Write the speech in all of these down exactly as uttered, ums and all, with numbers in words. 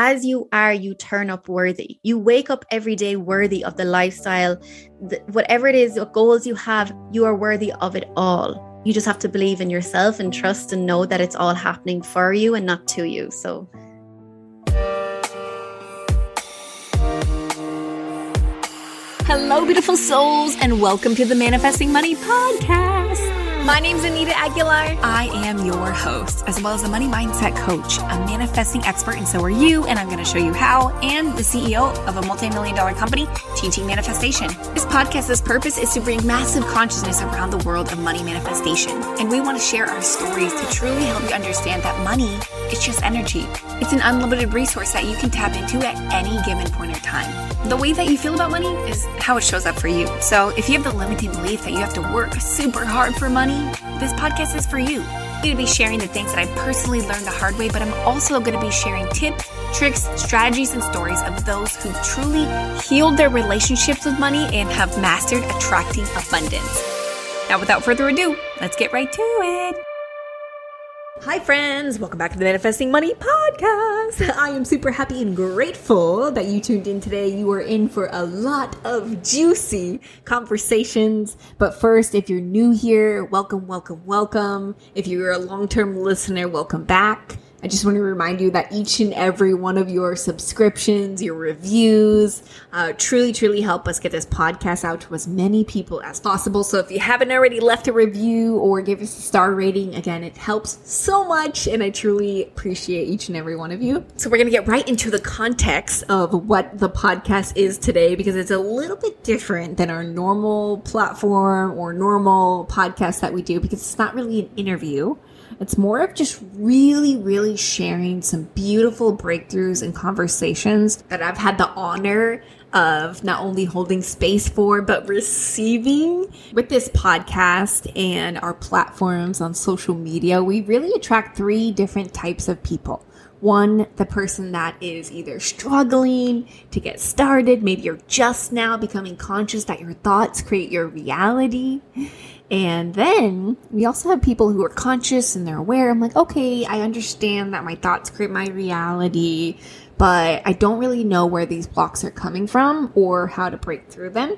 as you are, you turn up worthy. You wake up every day worthy of the lifestyle, the, whatever it is, what goals you have, you are worthy of it all. You just have to believe in yourself and trust and know that it's all happening for you and not to you. So hello, beautiful souls, and welcome to the Manifesting Money Podcast. My name's Anita Aguilar. I am your host, as well as a money mindset coach, a manifesting expert, and so are you. And I'm going to show you how, and the C E O of a multi-million dollar company teaching manifestation. This podcast's purpose is to bring massive consciousness around the world of money manifestation. And we want to share our stories to truly help you understand that money is just energy. It's an unlimited resource that you can tap into at any given point in time. The way that you feel about money is how it shows up for you. So if you have the limiting belief that you have to work super hard for money, this podcast is for you. I'm going to be sharing the things that I personally learned the hard way, but I'm also going to be sharing tips, tricks, strategies, and stories of those who truly healed their relationships with money and have mastered attracting abundance. Now, without further ado, let's get right to it. Hi friends, welcome back to the Manifesting Money Podcast. I am super happy and grateful that you tuned in today. You are in for a lot of juicy conversations. But first, if you're new here, welcome, welcome, welcome. If you're a long-term listener, welcome back. I just want to remind you that each and every one of your subscriptions, your reviews, uh, truly, truly help us get this podcast out to as many people as possible. So if you haven't already left a review or give us a star rating, again, it helps so much. And I truly appreciate each and every one of you. So we're going to get right into the context of what the podcast is today, because it's a little bit different than our normal platform or normal podcast that we do, because it's not really an interview. It's more of just really, really sharing some beautiful breakthroughs and conversations that I've had the honor of not only holding space for, but receiving. With this podcast and our platforms on social media, we really attract three different types of people. One, the person that is either struggling to get started. Maybe you're just now becoming conscious that your thoughts create your reality. And then we also have people who are conscious and they're aware. I'm like, okay, I understand that my thoughts create my reality, but I don't really know where these blocks are coming from or how to break through them.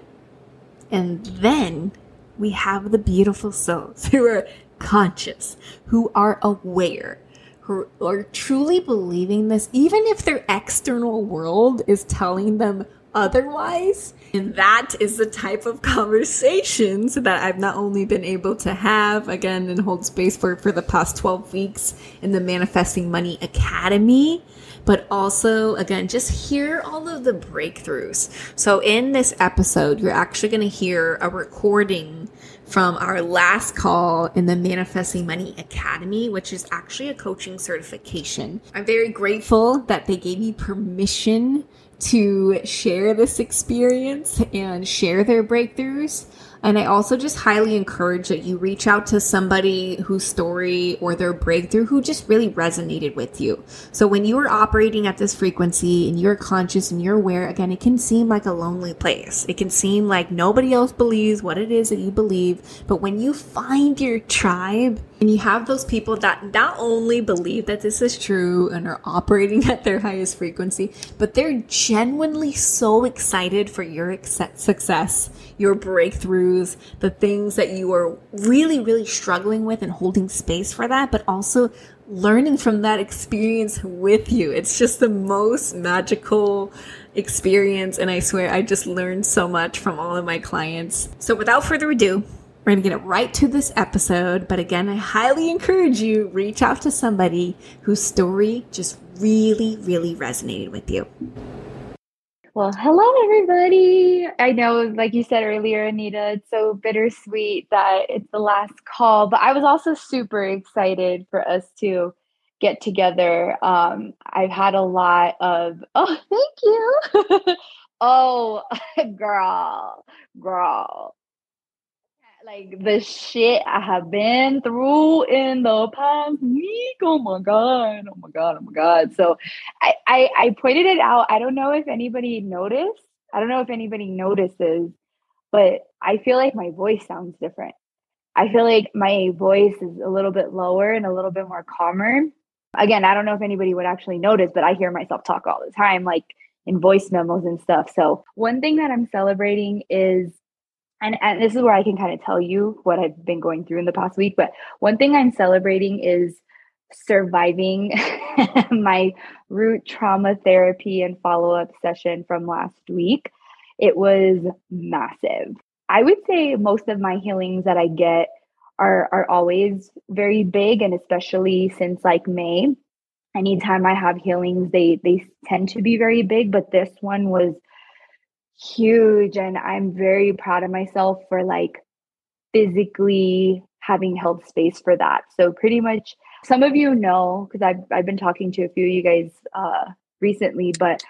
And then we have the beautiful souls who are conscious, who are aware, who are truly believing this, even if their external world is telling them otherwise. And that is the type of conversations that I've not only been able to have, again, and hold space for for the past twelve weeks in the Manifesting Money Academy, but also, again, just hear all of the breakthroughs. So in this episode, you're actually going to hear a recording from our last call in the Manifesting Money Academy, which is actually a coaching certification. I'm very grateful that they gave me permission to share this experience and share their breakthroughs. And I also just highly encourage that you reach out to somebody whose story or their breakthrough who just really resonated with you. So when you are operating at this frequency and you're conscious and you're aware, again, it can seem like a lonely place. It can seem like nobody else believes what it is that you believe. But when you find your tribe and you have those people that not only believe that this is true and are operating at their highest frequency, but they're genuinely so excited for your success, your breakthroughs, the things that you are really, really struggling with and holding space for that, but also learning from that experience with you. It's just the most magical experience. And I swear I just learned so much from all of my clients. So without further ado, we're going to get right to this episode. But again, I highly encourage you, reach out to somebody whose story just really, really resonated with you. Well, hello, everybody. I know, like you said earlier, Anita, it's so bittersweet that it's the last call, but I was also super excited for us to get together. Um, I've had a lot of, oh, thank you. oh, girl, girl. Like the shit I have been through in the past week. Oh my God. Oh my God. Oh my God. So I, I, I pointed it out. I don't know if anybody noticed. I don't know if anybody notices, but I feel like my voice sounds different. I feel like my voice is a little bit lower and a little bit more calmer. Again, I don't know if anybody would actually notice, but I hear myself talk all the time, like in voice memos and stuff. So one thing that I'm celebrating is, and, and this is where I can kind of tell you what I've been going through in the past week, but one thing I'm celebrating is surviving my root trauma therapy and follow-up session from last week. It was massive. I would say most of my healings that I get are are always very big, and especially since like May, anytime I have healings, they they tend to be very big, but this one was huge, and I'm very proud of myself for like physically having held space for that. So pretty much, some of you know, because I've I've been talking to a few of you guys uh, recently, but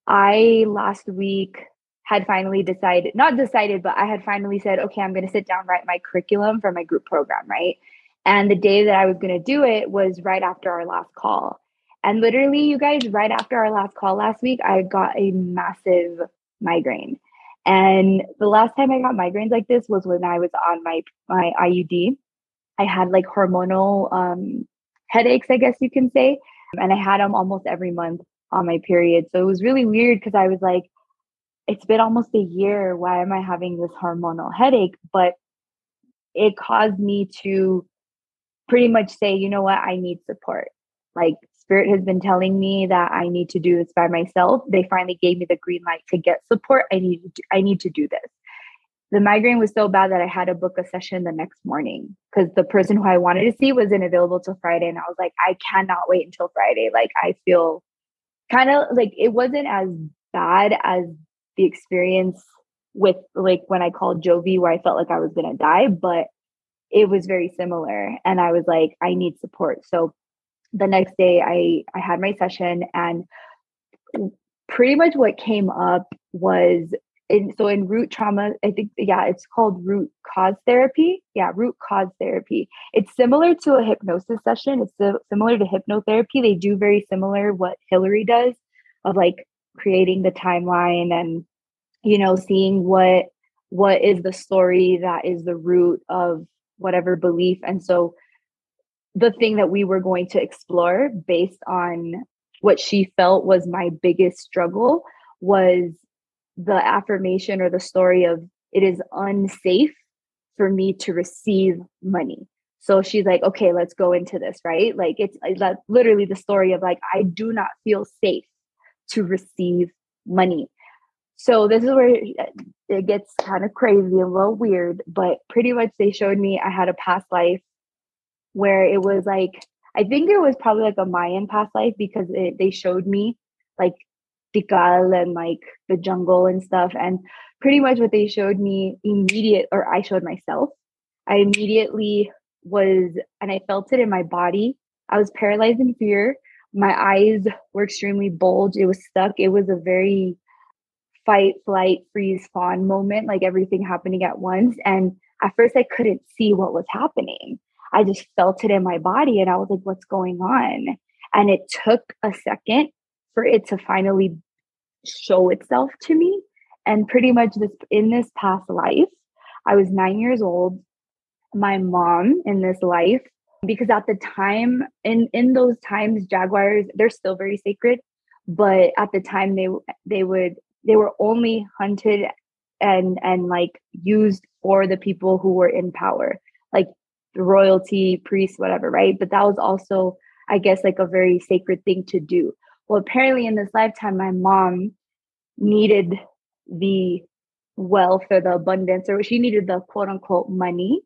I last week had finally decided, not decided, but I had finally said, okay, I'm going to sit down, write my curriculum for my group program, right? And the day that I was going to do it was right after our last call. And literally, you guys, right after our last call last week, I got a massive migraine. And the last time I got migraines like this was when I was on my, my I U D. I had like hormonal um, headaches, I guess you can say. And I had them almost every month on my period. So it was really weird because I was like, it's been almost a year. Why am I having this hormonal headache? But it caused me to pretty much say, you know what, I need support. Like Spirit has been telling me that I need to do this by myself. They finally gave me the green light to get support. I need to, I need to do this. The migraine was so bad that I had to book a session the next morning because the person who I wanted to see wasn't available till Friday. And I was like, I cannot wait until Friday. Like I feel kind of like it wasn't as bad as the experience with like when I called Jovi where I felt like I was going to die, but it was very similar. And I was like, I need support. So the next day I, I had my session, and pretty much what came up was in, so in root trauma, I think, yeah, it's called root cause therapy. Yeah. Root cause therapy. It's similar to a hypnosis session. It's so, similar to hypnotherapy. They do very similar what Hillary does of like creating the timeline and, you know, seeing what, what is the story that is the root of whatever belief. And so the thing that we were going to explore based on what she felt was my biggest struggle was the affirmation or the story of it is unsafe for me to receive money. So she's like, okay, let's go into this, right? Like it's like, literally the story of like, I do not feel safe to receive money. So this is where it gets kind of crazy, a little weird, but pretty much they showed me I had a past life where it was like, I think it was probably like a Mayan past life because it, they showed me like Tikal and like the jungle and stuff. And pretty much what they showed me immediate, or I showed myself, I immediately was, and I felt it in my body. I was paralyzed in fear. My eyes were extremely bulged. It was stuck. It was a very fight, flight, freeze, fawn moment, like everything happening at once. And at first I couldn't see what was happening. I just felt it in my body and I was like, what's going on? And it took a second for it to finally show itself to me. And pretty much this in this past life, I was nine years old. My mom in this life, because at the time, in, in those times, jaguars, they're still very sacred. But at the time they they would they were only hunted and and like used for the people who were in power, like the royalty, priests, whatever, right? But that was also, I guess, like a very sacred thing to do. Well, apparently in this lifetime, my mom needed the wealth or the abundance, or she needed the quote unquote money.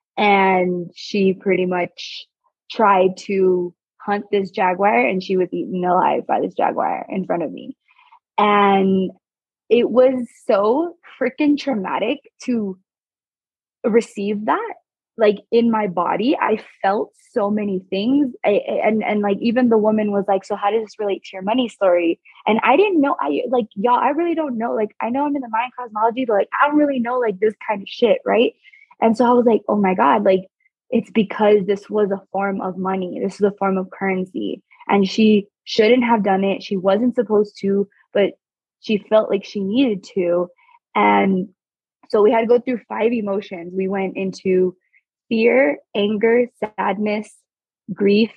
And she pretty much tried to hunt this jaguar, and she was eaten alive by this jaguar in front of me. And it was so freaking traumatic to receive that. Like in my body, I felt so many things. I, and, and like, even the woman was like, so how does this relate to your money story? And I didn't know, I like, y'all, I really don't know. Like, I know I'm in the Mayan cosmology, but like, I don't really know like this kind of shit. Right. And so I was like, oh my God, like, it's because this was a form of money. This is a form of currency. And she shouldn't have done it. She wasn't supposed to, but she felt like she needed to. And so we had to go through five emotions. We went into fear, anger, sadness, grief,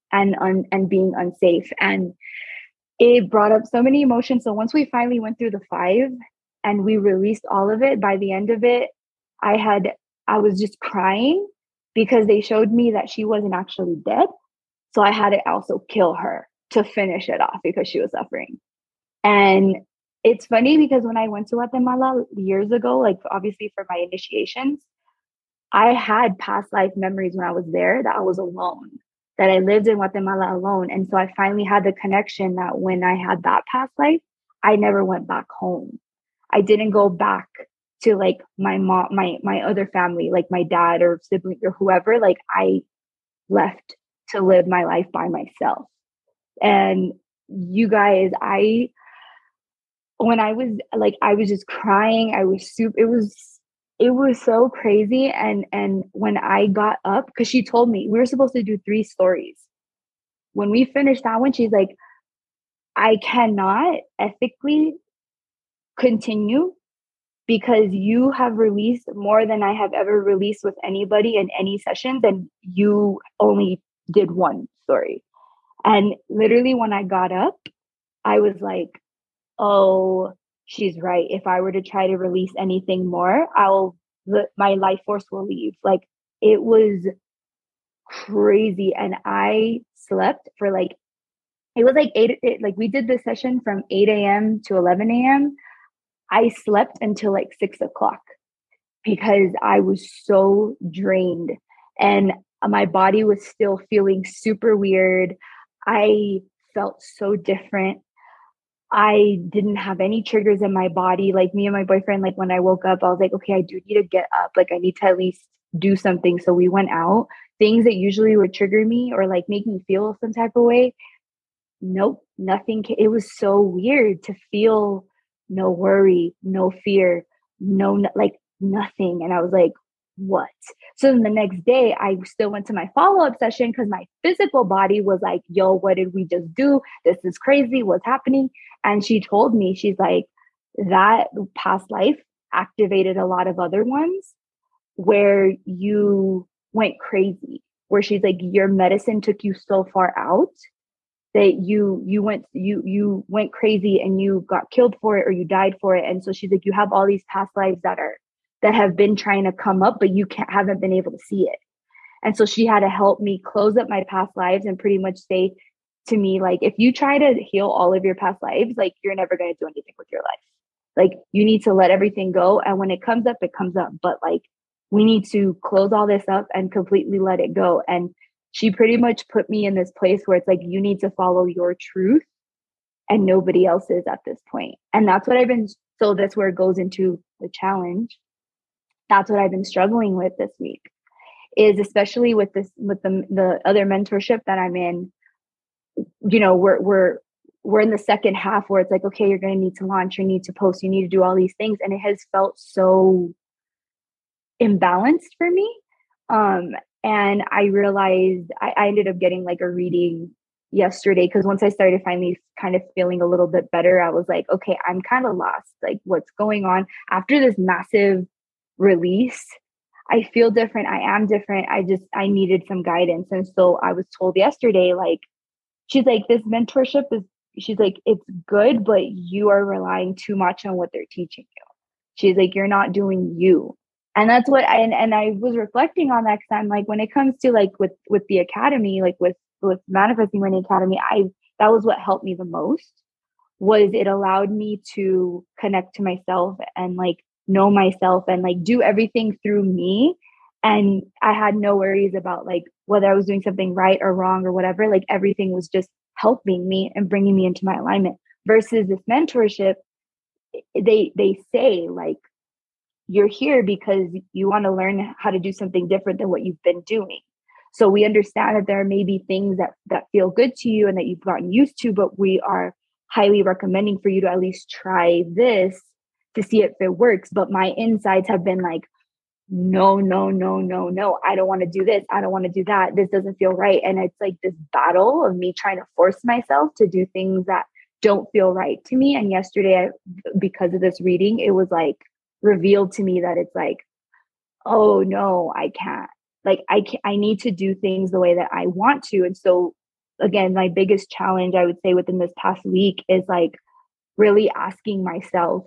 and un, and being unsafe. And it brought up so many emotions. So once we finally went through the five and we released all of it, by the end of it, I had, I was just crying because they showed me that she wasn't actually dead. So I had to also kill her to finish it off because she was suffering. And it's funny because when I went to Guatemala years ago, like obviously for my initiations, I had past life memories when I was there that I was alone, that I lived in Guatemala alone. And so I finally had the connection that when I had that past life, I never went back home. I didn't go back to like my mom, my, my other family, like my dad or sibling or whoever. Like I left to live my life by myself. And you guys, I, when I was like, I was just crying. I was super, it was, it was so crazy. And, and when I got up, cause she told me we were supposed to do three stories. When we finished that one, she's like, I cannot ethically continue because you have released more than I have ever released with anybody in any session. Then you only did one story. And literally when I got up, I was like, oh, she's right. If I were to try to release anything more, I'll, my life force will leave. Like it was crazy. And I slept for like, it was like eight, it, like we did this session from eight a.m. to eleven a.m. I slept until like six o'clock because I was so drained and my body was still feeling super weird. I felt so different. I didn't have any triggers in my body. Like me and my boyfriend, like when I woke up, I was like, okay, I do need to get up. Like I need to at least do something. So we went out. Things that usually would trigger me or like make me feel some type of way. Nope, nothing. It was so weird to feel no worry, no fear, no, like nothing. And I was like, what? So then the next day, I still went to my follow-up session because my physical body was like, yo, what did we just do? This is crazy. What's happening? And she told me, she's like, that past life activated a lot of other ones where you went crazy, where she's like, your medicine took you so far out that you you went you you went crazy and you got killed for it or you died for it. And so she's like, you have all these past lives that are that have been trying to come up, but you can't haven't been able to see it. And so she had to help me close up my past lives and pretty much say to me, like, if you try to heal all of your past lives, like you're never going to do anything with your life. Like you need to let everything go. And when it comes up, it comes up. But like we need to close all this up and completely let it go. And she pretty much put me in this place where it's like, you need to follow your truth and nobody else is at this point. And that's what I've been, so that's where it goes into the challenge. That's what I've been struggling with this week is especially with this, with the, the other mentorship that I'm in, you know, we're, we're, we're in the second half where it's like, okay, you're going to need to launch, you need to post, you need to do all these things. And it has felt so imbalanced for me. Um, And I realized I, I ended up getting like a reading yesterday because once I started finally kind of feeling a little bit better, I was like, okay, I'm kind of lost. Like what's going on after this massive release? I feel different. I am different. I just, I needed some guidance. And so I was told yesterday, like, she's like, this mentorship is, she's like, it's good, but you are relying too much on what they're teaching you. She's like, you're not doing you. And that's what I, and, and I was reflecting on that because I'm like, when it comes to like with, with the academy, like with, with Manifesting Money Academy, I, that was what helped me the most was it allowed me to connect to myself and like know myself and like do everything through me. And I had no worries about like whether I was doing something right or wrong or whatever, like everything was just helping me and bringing me into my alignment versus this mentorship. They, they say like, you're here because you want to learn how to do something different than what you've been doing. So we understand that there may be things that, that feel good to you and that you've gotten used to, but we are highly recommending for you to at least try this to see if it works. But my insides have been like, no, no, no, no, no. I don't want to do this. I don't want to do that. This doesn't feel right. And it's like this battle of me trying to force myself to do things that don't feel right to me. And yesterday, I, because of this reading, it was like, revealed to me that it's like, oh no, I can't. Like I can I need to do things the way that I want to. And so again, my biggest challenge, I would say, within this past week is like really asking myself,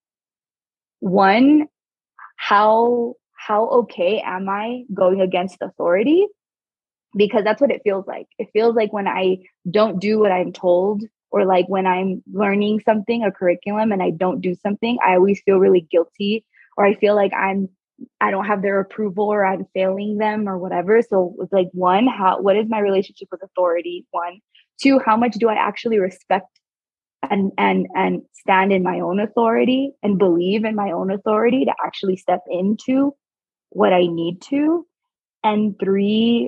one, how how okay am I going against authority? Because that's what it feels like. It feels like when I don't do what I'm told, or like when I'm learning something, a curriculum, and I don't do something, I always feel really guilty, or I feel like I'm I don't have their approval, or I'm failing them, or whatever. So it's like, one, how what is my relationship with authority? One. Two, how much do I actually respect and and and stand in my own authority and believe in my own authority to actually step into what I need to? And three,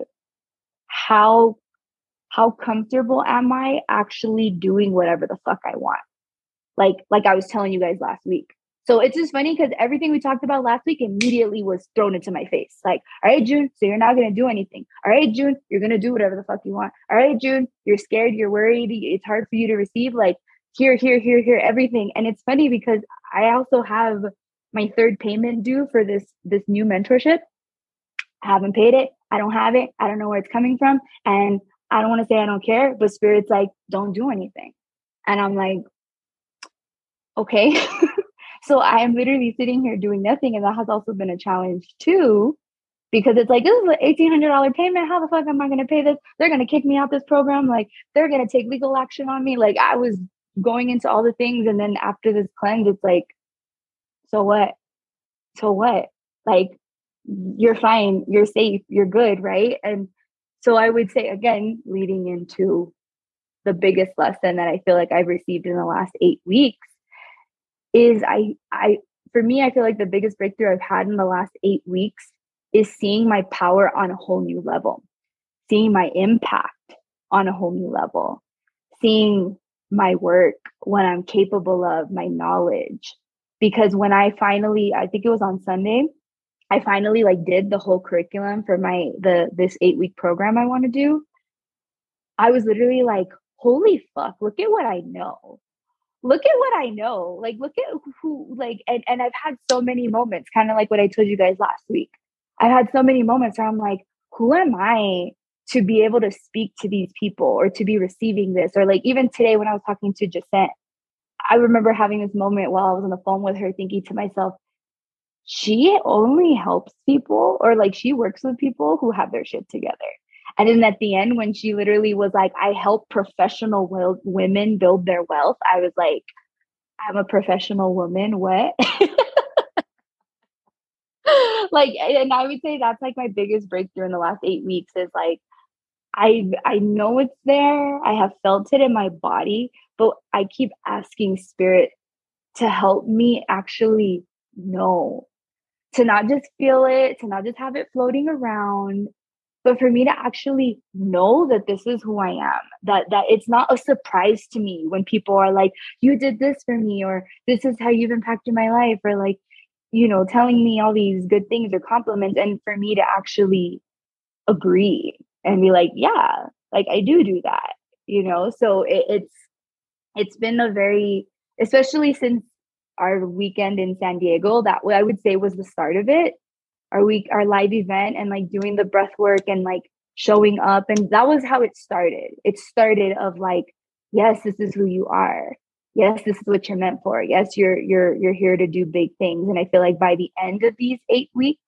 how how comfortable am I actually doing whatever the fuck I want? Like like I was telling you guys last week. So it's just funny because everything we talked about last week immediately was thrown into my face. Like, all right, June, so you're not going to do anything. All right, June, you're going to do whatever the fuck you want. All right, June, you're scared, you're worried, it's hard for you to receive. Like, here, here, here, here, everything. And it's funny because I also have my third payment due for this this new mentorship. I haven't paid it. I don't have it. I don't know where it's coming from. And I don't want to say I don't care, but Spirit's like, don't do anything. And I'm like, okay. So I am literally sitting here doing nothing. And that has also been a challenge too, because it's like, this is an eighteen hundred dollars payment. How the fuck am I going to pay this? They're going to kick me out this program. Like, they're going to take legal action on me. Like, I was going into all the things. And then after this cleanse, it's like, so what? So what? Like, you're fine. You're safe. You're good. Right. And so I would say, again, leading into the biggest lesson that I feel like I've received in the last eight weeks is I, I, for me, I feel like the biggest breakthrough I've had in the last eight weeks is seeing my power on a whole new level, seeing my impact on a whole new level, seeing my work, what I'm capable of, my knowledge. Because when I finally, I think it was on Sunday, I finally like did the whole curriculum for my, the, this eight week program I want to do. I was literally like, holy fuck, look at what I know. Look at what I know. Like, look at who, like, and, and I've had so many moments, kind of like what I told you guys last week. I had so many moments where I'm like, who am I to be able to speak to these people or to be receiving this? Or like, even today when I was talking to Jacente, I remember having this moment while I was on the phone with her, thinking to myself, she only helps people, or like she works with people who have their shit together. And then at the end, when she literally was like, I help professional w- women build their wealth, I was like, I'm a professional woman. What? Like, and I would say that's like my biggest breakthrough in the last eight weeks is like, I I know it's there. I have felt it in my body, but I keep asking Spirit to help me actually know, to not just feel it, to not just have it floating around, but for me to actually know that this is who I am, that that it's not a surprise to me when people are like, you did this for me, or this is how you've impacted my life, or like, you know, telling me all these good things or compliments, and for me to actually agree and be like, yeah, like I do do that, you know? So it, it's, it's been a very, especially since our weekend in San Diego, that I would say was the start of it. Our week, our live event, and like doing the breath work and like showing up. And that was how it started. It started of like, yes, this is who you are. Yes, this is what you're meant for. Yes, you're, you're, you're here to do big things. And I feel like by the end of these eight weeks,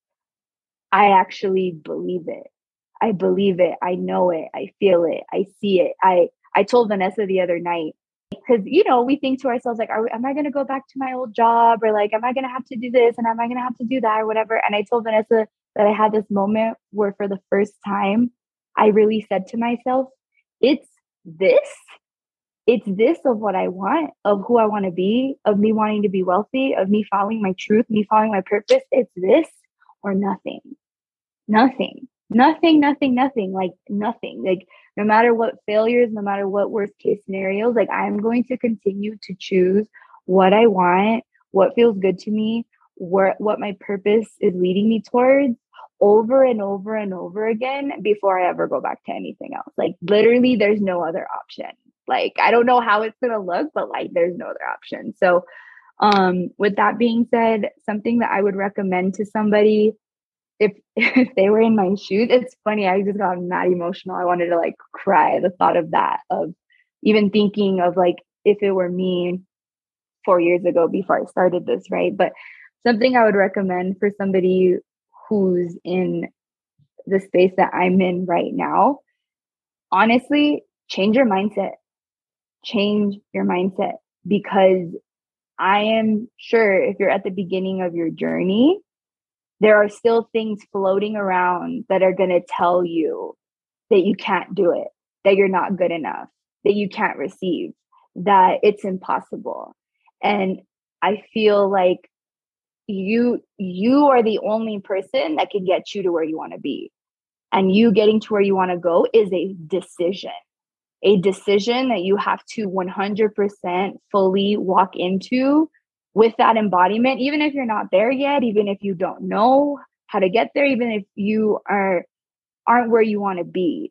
I actually believe it. I believe it. I know it. I feel it. I see it. I, I told Vanessa the other night, because, you know, we think to ourselves, like, are, am I going to go back to my old job? Or like, am I going to have to do this? And am I going to have to do that or whatever? And I told Vanessa that I had this moment where for the first time, I really said to myself, it's this. It's this of what I want, of who I want to be, of me wanting to be wealthy, of me following my truth, me following my purpose. It's this or nothing. Nothing, nothing, nothing, nothing, like nothing. Like no matter what failures, no matter what worst case scenarios, like I'm going to continue to choose what I want, what feels good to me, what, what my purpose is leading me towards over and over and over again before I ever go back to anything else. Like literally there's no other option. Like, I don't know how it's going to look, but like there's no other option. So um, with that being said, something that I would recommend to somebody if if they were in my shoes, it's funny. I just got mad emotional. I wanted to like cry. The thought of that, of even thinking of like if it were me four years ago before I started this, right? But something I would recommend for somebody who's in the space that I'm in right now, honestly, change your mindset. Change your mindset, because I am sure if you're at the beginning of your journey, there are still things floating around that are going to tell you that you can't do it, that you're not good enough, that you can't receive, that it's impossible. And I feel like you you are the only person that can get you to where you want to be. And you getting to where you want to go is a decision. A decision that you have to one hundred percent fully walk into with that embodiment, even if you're not there yet, even if you don't know how to get there, even if you are aren't where you want to be.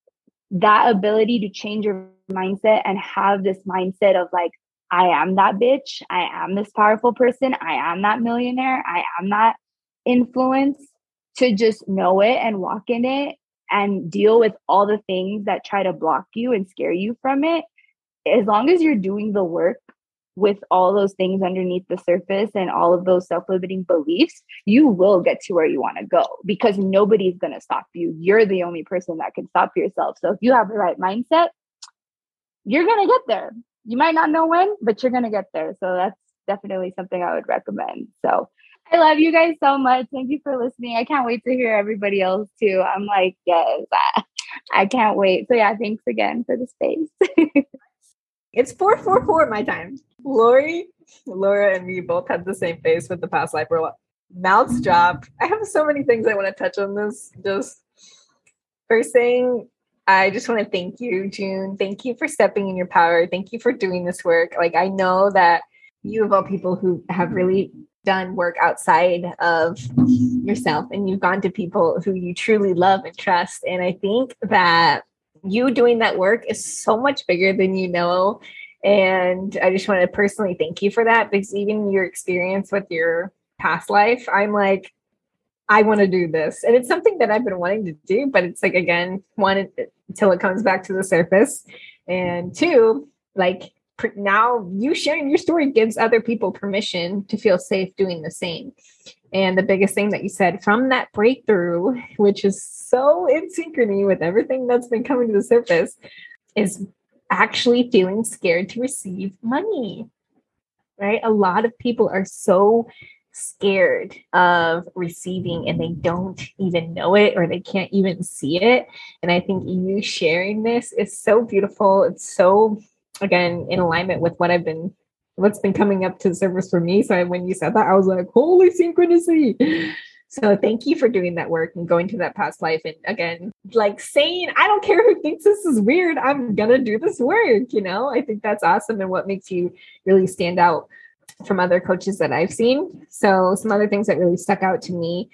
That ability to change your mindset and have this mindset of like, I am that bitch, I am this powerful person, I am that millionaire, I am that influence, to just know it and walk in it and deal with all the things that try to block you and scare you from it. As long as you're doing the work with all those things underneath the surface and all of those self-limiting beliefs, you will get to where you want to go, because nobody's going to stop you. You're the only person that can stop yourself. So if you have the right mindset, you're going to get there. You might not know when, but you're going to get there. So that's definitely something I would recommend. So I love you guys so much. Thank you for listening. I can't wait to hear everybody else too. I'm like, yes, I, I can't wait. So yeah, thanks again for the space. It's four four four my time. Lori, Laura, and me both had the same face with the past life. We're like, mouths dropped. I have so many things I want to touch on this. Just first thing, I just want to thank you, June. Thank you for stepping in your power. Thank you for doing this work. Like, I know that you, of all people, who have really done work outside of yourself, and you've gone to people who you truly love and trust. And I think that you doing that work is so much bigger than you know. And I just want to personally thank you for that, because even your experience with your past life, I'm like, I want to do this. And it's something that I've been wanting to do, but it's like, again, one, until it comes back to the surface. And two, like, now you sharing your story gives other people permission to feel safe doing the same. And the biggest thing that you said from that breakthrough, which is so in synchrony with everything that's been coming to the surface, is actually feeling scared to receive money, right? A lot of people are so scared of receiving, and they don't even know it, or they can't even see it. And I think you sharing this is so beautiful. It's so, again, in alignment with what I've been what's been coming up to the surface for me. So when you said that, I was like, holy synchronicity. So thank you for doing that work and going to that past life. And again, like saying, I don't care who thinks this is weird, I'm going to do this work. You know, I think that's awesome. And what makes you really stand out from other coaches that I've seen. So some other things that really stuck out to me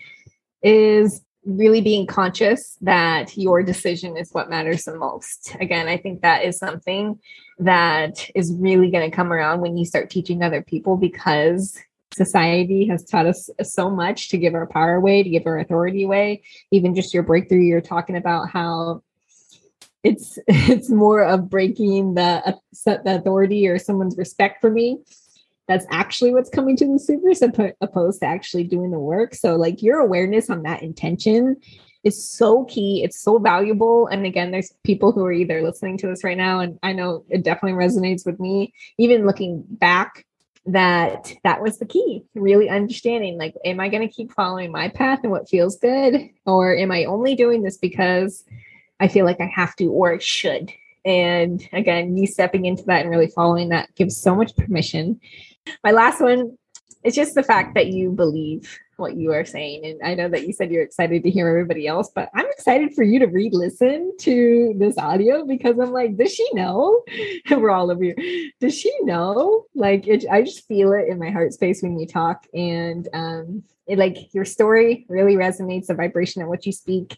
is really being conscious that your decision is what matters the most. Again, I think that is something that is really going to come around when you start teaching other people, because society has taught us so much to give our power away, to give our authority away. Even just your breakthrough, you're talking about how it's it's more of breaking the, the authority or someone's respect for me. That's actually what's coming to the surface, opposed to actually doing the work. So like your awareness on that intention is so key. It's so valuable. And again, there's people who are either listening to this right now, and I know it definitely resonates with me, even looking back, that that was the key. Really understanding, like, am I going to keep following my path and what feels good? Or am I only doing this because I feel like I have to or should? And again, you stepping into that and really following that gives so much permission. My last one is just the fact that you believe what you are saying. And I know that you said you're excited to hear everybody else, but I'm excited for you to re-listen to this audio, because I'm like, does she know? We're all over here. Does she know? Like, it, I just feel it in my heart space when you talk. And um, it, like, your story really resonates, the vibration of what you speak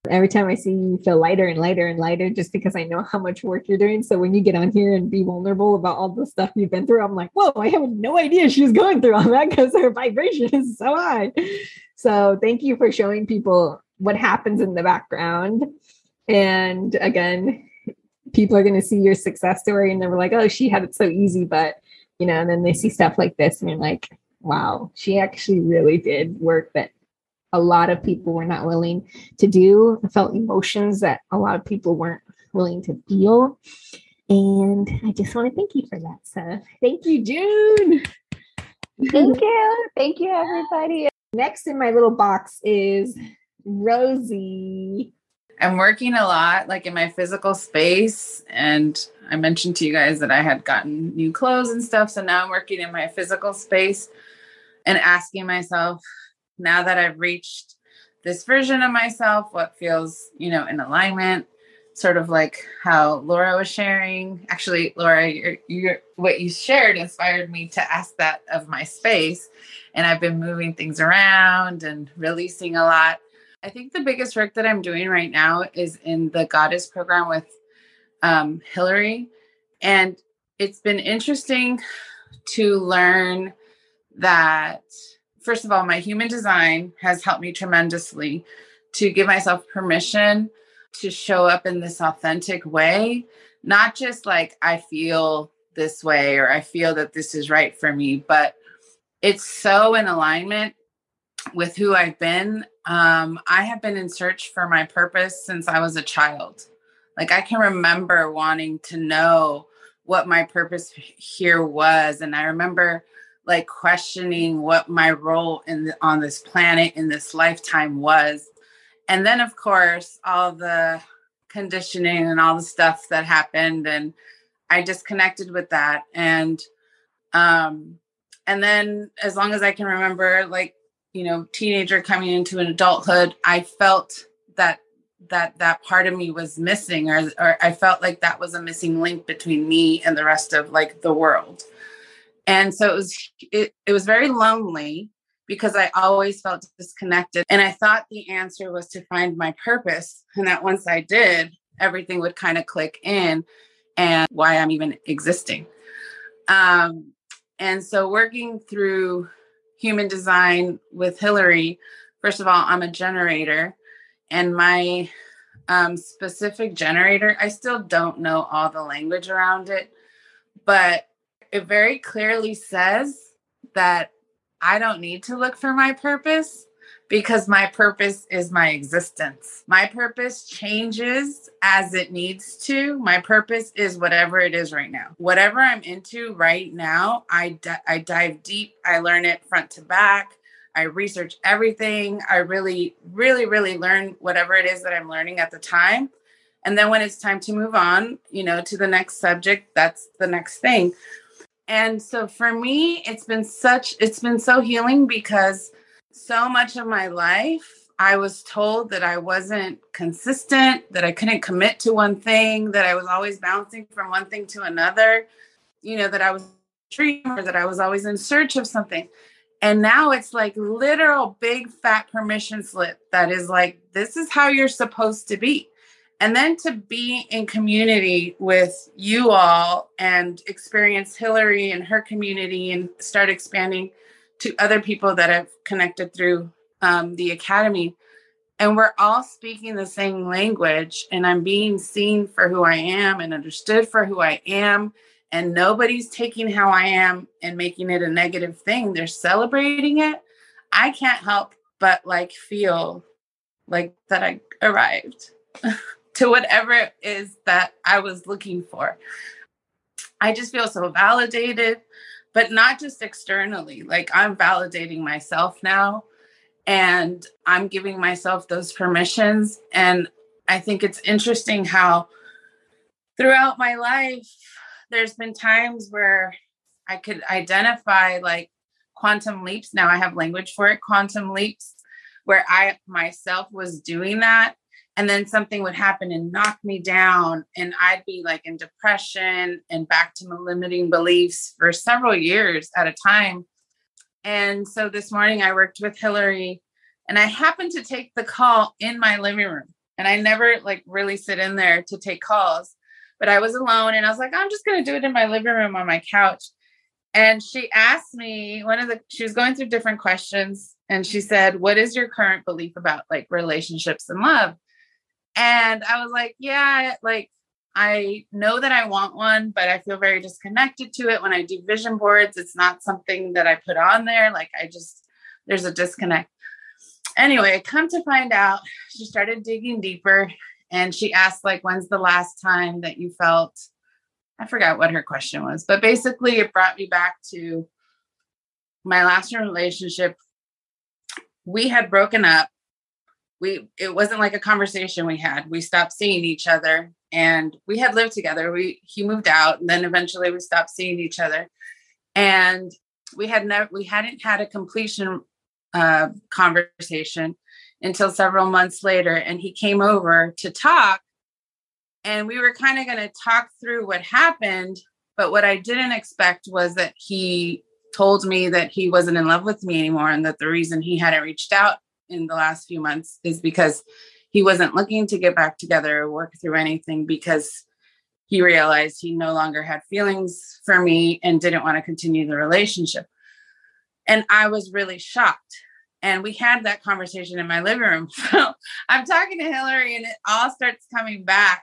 Every time I see you, you feel lighter and lighter and lighter just because I know how much work you're doing. So when you get on here and be vulnerable about all the stuff you've been through, I'm like, whoa, I have no idea she's going through all that because her vibration is so high. So thank you for showing people what happens in the background. And again, people are going to see your success story and they're like, oh, she had it so easy. But, you know, and then they see stuff like this and you're like, wow, she actually really did work that a lot of people were not willing to do. I felt emotions that a lot of people weren't willing to feel. And I just want to thank you for that. So thank you, June. Thank you. Thank you, everybody. Next in my little box is Rosie. I'm working a lot, like in my physical space. And I mentioned to you guys that I had gotten new clothes and stuff. So now I'm working in my physical space and asking myself, now that I've reached this version of myself, what feels, you know, in alignment, sort of like how Laura was sharing. Actually, Laura, you're, you're, what you shared inspired me to ask that of my space. And I've been moving things around and releasing a lot. I think the biggest work that I'm doing right now is in the Goddess program with um, Hillary. And it's been interesting to learn that, first of all, my human design has helped me tremendously to give myself permission to show up in this authentic way, not just like I feel this way or I feel that this is right for me, but it's so in alignment with who I've been. Um, I have been in search for my purpose since I was a child. Like I can remember wanting to know what my purpose here was. And I remember like questioning what my role in the, on this planet in this lifetime was. And then of course, all the conditioning and all the stuff that happened, and I disconnected with that. And, um, and then as long as I can remember, like, you know, teenager coming into an adulthood, I felt that, that, that part of me was missing, or, or I felt like that was a missing link between me and the rest of like the world. And so it was, it, it was very lonely because I always felt disconnected. And I thought the answer was to find my purpose. And that once I did, everything would kind of click in and why I'm even existing. Um, and so working through human design with Hillary, first of all, I'm a generator, and my um, specific generator, I still don't know all the language around it, but it very clearly says that I don't need to look for my purpose because my purpose is my existence. My purpose changes as it needs to. My purpose is whatever it is right now. Whatever I'm into right now, I, d- I dive deep. I learn it front to back. I research everything. I really, really, really learn whatever it is that I'm learning at the time. And then when it's time to move on, you know, to the next subject, that's the next thing. And so for me, it's been such, it's been so healing because so much of my life, I was told that I wasn't consistent, that I couldn't commit to one thing, that I was always bouncing from one thing to another, you know, that I was a dreamer, that I was always in search of something. And now it's like literal big fat permission slip that is like, this is how you're supposed to be. And then to be in community with you all and experience Hillary and her community and start expanding to other people that I've connected through um, the academy. And we're all speaking the same language, and I'm being seen for who I am and understood for who I am. And nobody's taking how I am and making it a negative thing. They're celebrating it. I can't help but like feel like that I arrived to whatever it is that I was looking for. I just feel so validated, but not just externally. Like I'm validating myself now, and I'm giving myself those permissions. And I think it's interesting how throughout my life, there's been times where I could identify like quantum leaps. Now I have language for it, quantum leaps, where I myself was doing that. And then something would happen and knock me down, and I'd be like in depression and back to my limiting beliefs for several years at a time. And so this morning I worked with Hillary, and I happened to take the call in my living room. And I never like really sit in there to take calls, but I was alone and I was like, I'm just going to do it in my living room on my couch. And she asked me one of the, she was going through different questions and she said, what is your current belief about like relationships and love? And I was like, yeah, like I know that I want one, but I feel very disconnected to it. When I do vision boards, it's not something that I put on there. Like I just, there's a disconnect. Anyway, come to find out, she started digging deeper and she asked like, when's the last time that you felt, I forgot what her question was, but basically it brought me back to my last relationship. We had broken up. We, it wasn't like a conversation we had. We stopped seeing each other and we had lived together. We, he moved out and then eventually we stopped seeing each other. And we had never, we hadn't had a completion uh, conversation until several months later. And he came over to talk and we were kind of going to talk through what happened. But what I didn't expect was that he told me that he wasn't in love with me anymore. And that the reason he hadn't reached out in the last few months is because he wasn't looking to get back together or work through anything because he realized he no longer had feelings for me and didn't want to continue the relationship. And I was really shocked. And we had that conversation in my living room. So I'm talking to Hillary and it all starts coming back.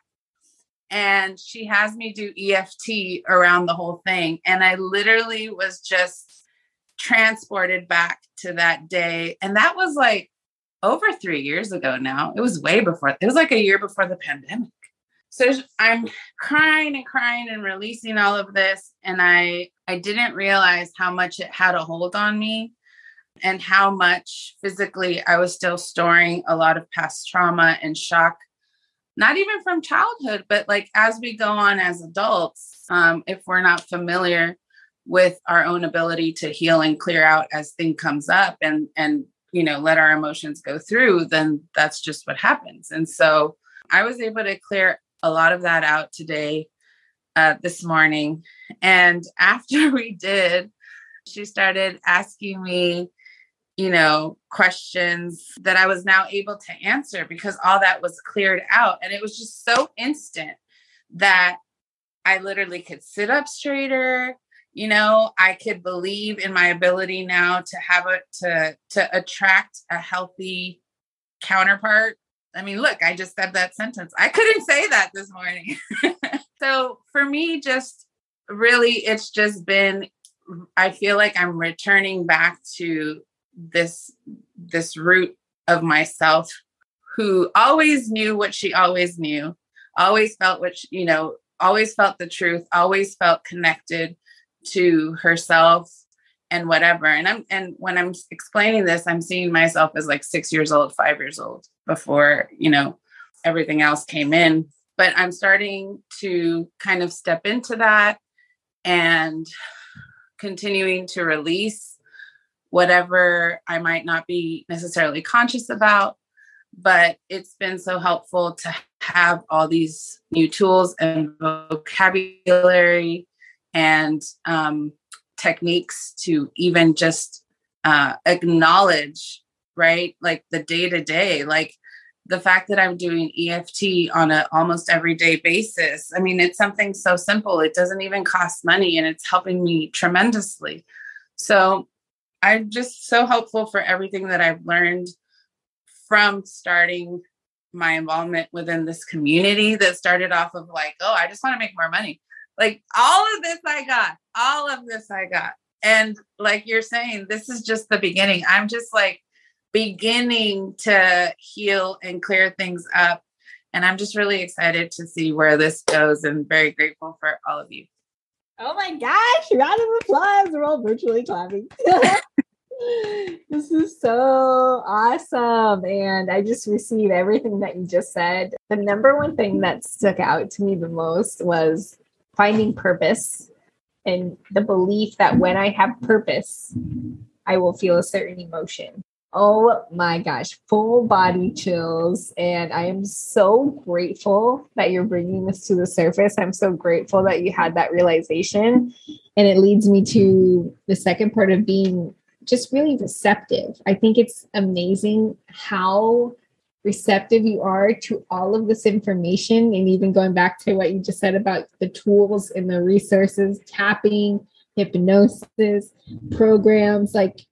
And she has me do E F T around the whole thing. And I literally was just transported back to that day. And that was like over three years ago now. It was way before. It was like a year before the pandemic. So I'm crying and crying and releasing all of this. And I, I didn't realize how much it had a hold on me and how much physically I was still storing a lot of past trauma and shock, not even from childhood, but like as we go on as adults, um, if we're not familiar with our own ability to heal and clear out as thing comes up and, and, you know, let our emotions go through, then that's just what happens. And so I was able to clear a lot of that out today, uh, this morning. And after we did, she started asking me, you know, questions that I was now able to answer because all that was cleared out. And it was just so instant that I literally could sit up straighter. You know, I could believe in my ability now to have it, to, to attract a healthy counterpart. I mean, look, I just said that sentence. I couldn't say that this morning. So for me, just really, it's just been, I feel like I'm returning back to this, this root of myself who always knew what she always knew, always felt what, she, you know, always felt the truth, always felt connected to herself and whatever. And I'm, and when I'm explaining this, I'm seeing myself as like six years old, five years old before, you know, everything else came in, but I'm starting to kind of step into that and continuing to release whatever I might not be necessarily conscious about, but it's been so helpful to have all these new tools and vocabulary and um, techniques to even just uh, acknowledge, right? Like the day to day, like the fact that I'm doing E F T on a almost everyday basis. I mean, it's something so simple. It doesn't even cost money and it's helping me tremendously. So I'm just so hopeful for everything that I've learned from starting my involvement within this community that started off of like, oh, I just want to make more money. Like all of this I got, all of this I got. And like you're saying, this is just the beginning. I'm just like beginning to heal and clear things up. And I'm just really excited to see where this goes and very grateful for all of you. Oh my gosh, round of applause. We're all virtually clapping. This is so awesome. And I just received everything that you just said. The number one thing that stuck out to me the most was finding purpose and the belief that when I have purpose, I will feel a certain emotion. Oh my gosh, full body chills. And I am so grateful that you're bringing this to the surface. I'm so grateful that you had that realization. And it leads me to the second part of being just really receptive. I think it's amazing how receptive you are to all of this information. And even going back to what you just said about the tools and the resources, tapping, hypnosis, programs, like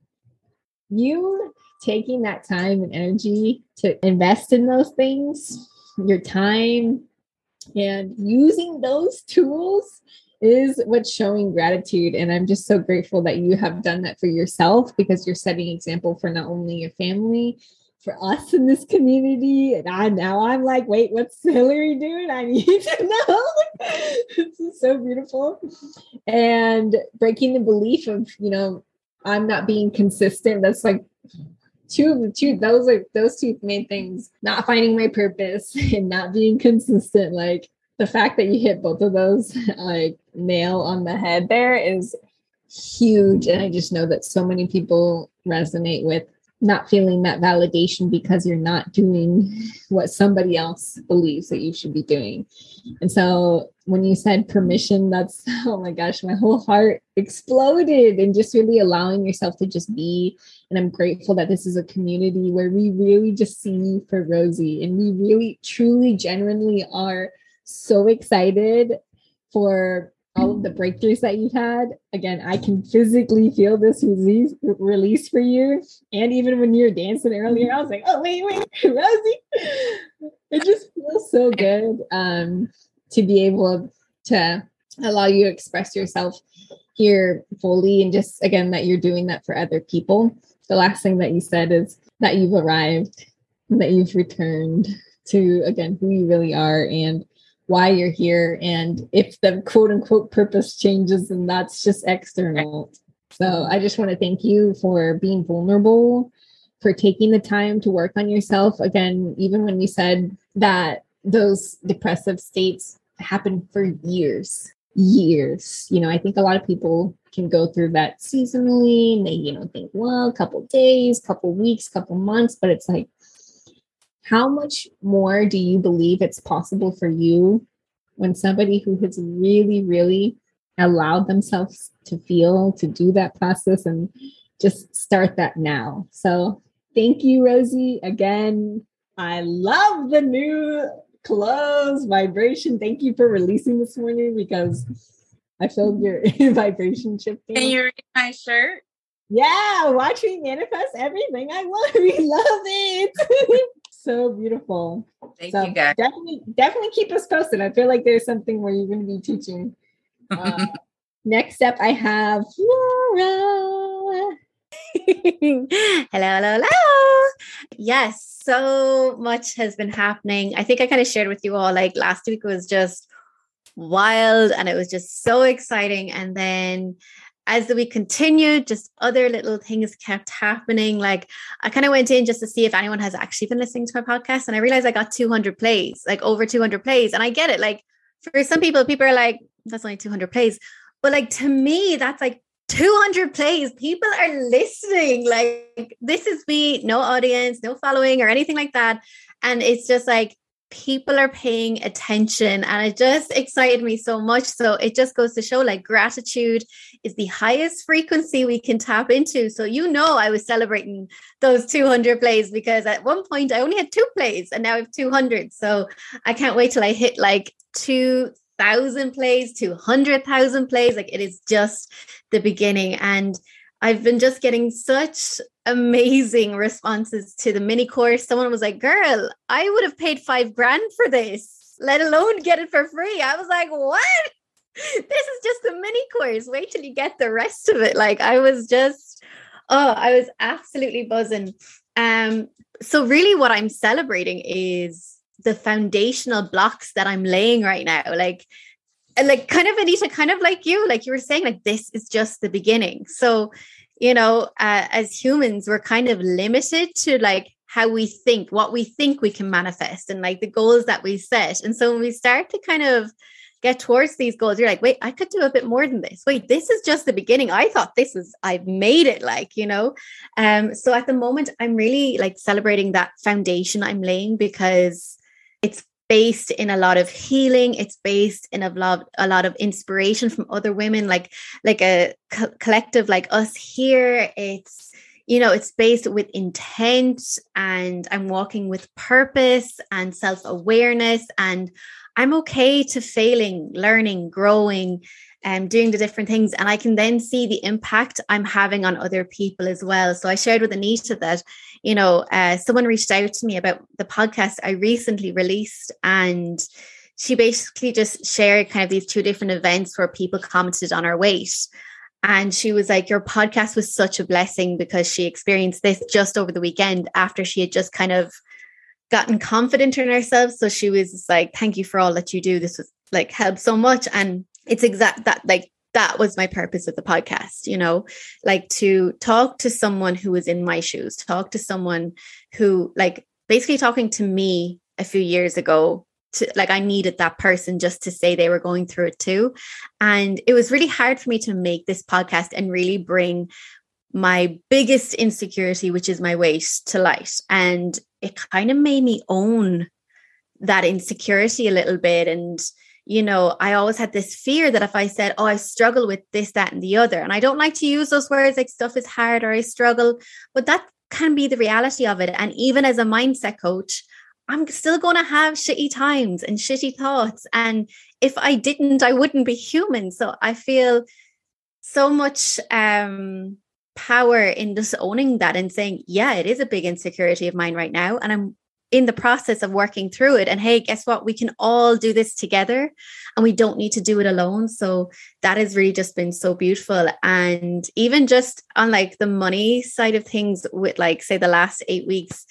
you taking that time and energy to invest in those things, your time, and using those tools is what's showing gratitude. And I'm just so grateful that you have done that for yourself, because you're setting an example for not only your family, for us in this community. And I now I'm like, wait, what's Hillary doing? I need to know. This is so beautiful. And breaking the belief of, you know, I'm not being consistent. That's like two of the two, those are those two main things. Not finding my purpose and not being consistent. Like the fact that you hit both of those like nail on the head there is huge. And I just know that so many people resonate with not feeling that validation because you're not doing what somebody else believes that you should be doing. And so when you said permission, that's, oh my gosh, my whole heart exploded, and just really allowing yourself to just be. And I'm grateful that this is a community where we really just see for Rosie, and we really, truly, genuinely are so excited for all of the breakthroughs that you've had. Again, I can physically feel this release, release for you. And even when you were dancing earlier, I was like, oh, wait, wait, Rosie. It just feels so good um, to be able to allow you to express yourself here fully. And just, again, that you're doing that for other people. The last thing that you said is that you've arrived, and that you've returned to, again, who you really are and why you're here. And if the quote unquote purpose changes, then that's just external. So I just want to thank you for being vulnerable, for taking the time to work on yourself. Again, even when you said that those depressive states happen for years, years, you know, I think a lot of people can go through that seasonally, and they, you know, think, well, a couple days, couple weeks, couple months, but it's like, how much more do you believe it's possible for you when somebody who has really, really allowed themselves to feel, to do that process, and just start that now? So thank you, Rosie. Again, I love the new clothes vibration. Thank you for releasing this morning, because I feel your vibration shifting. Can you read my shirt? Yeah, watch me manifest everything I want. We love it. So beautiful. Thank so you, guys. Definitely, definitely keep us posted. I feel like there's something where you're going to be teaching. Uh, next up, I have Laura. hello, hello, hello. Yes, so much has been happening. I think I kind of shared with you all, like last week was just wild, and it was just so exciting. And then as the week continued, just other little things kept happening. Like I kind of went in just to see if anyone has actually been listening to my podcast. And I realized I got two hundred plays, like over two hundred plays. And I get it. Like for some people, people are like, that's only two hundred plays. But like, to me, that's like two hundred plays. People are listening. Like this is me, no audience, no following or anything like that. And it's just like, people are paying attention, and it just excited me so much. So it just goes to show, like, gratitude is the highest frequency we can tap into. So, you know, I was celebrating those two hundred plays, because at one point I only had two plays and now I have two hundred. So I can't wait till I hit like two thousand plays, two hundred thousand plays. Like it is just the beginning. And I've been just getting such amazing responses to the mini course. Someone was like, girl, I would have paid five grand for this, let alone get it for free. I was like, what? This is just a mini course. Wait till you get the rest of it. Like I was just, oh, I was absolutely buzzing. Um, so really what I'm celebrating is the foundational blocks that I'm laying right now. Like, like kind of, Anita, kind of like you, like you were saying, like, this is just the beginning. So, you know, uh, as humans, we're kind of limited to like how we think, what we think we can manifest, and like the goals that we set. And so when we start to kind of get towards these goals, you're like, wait, I could do a bit more than this. Wait, this is just the beginning. I thought this was, I've made it, like, you know. Um, so at the moment, I'm really like celebrating that foundation I'm laying, because it's based in a lot of healing. It's based in a lot, a lot of inspiration from other women, like, like a co- collective like us here. It's, you know, it's based with intent, and I'm walking with purpose and self-awareness, and I'm okay to failing, learning, growing, and doing the different things. And I can then see the impact I'm having on other people as well. So I shared with Anita that, you know, uh, someone reached out to me about the podcast I recently released, and she basically just shared kind of these two different events where people commented on our weight. And she was like, your podcast was such a blessing, because she experienced this just over the weekend after she had just kind of gotten confident in herself. So she was just like, thank you for all that you do. This was like helped so much. And it's exact that, like, that was my purpose of the podcast, you know, like to talk to someone who was in my shoes, talk to someone who, like, basically talking to me a few years ago. To, like, I needed that person just to say they were going through it too. And it was really hard for me to make this podcast and really bring my biggest insecurity, which is my weight, to light. And it kind of made me own that insecurity a little bit. And, you know, I always had this fear that if I said, oh, I struggle with this, that, and the other, and I don't like to use those words like stuff is hard or I struggle, but that can be the reality of it. And even as a mindset coach, I'm still going to have shitty times and shitty thoughts. And if I didn't, I wouldn't be human. So I feel so much um, power in just owning that and saying, yeah, it is a big insecurity of mine right now. And I'm in the process of working through it. And hey, guess what? We can all do this together, and we don't need to do it alone. So that has really just been so beautiful. And even just on like the money side of things, with like, say, the last eight weeks,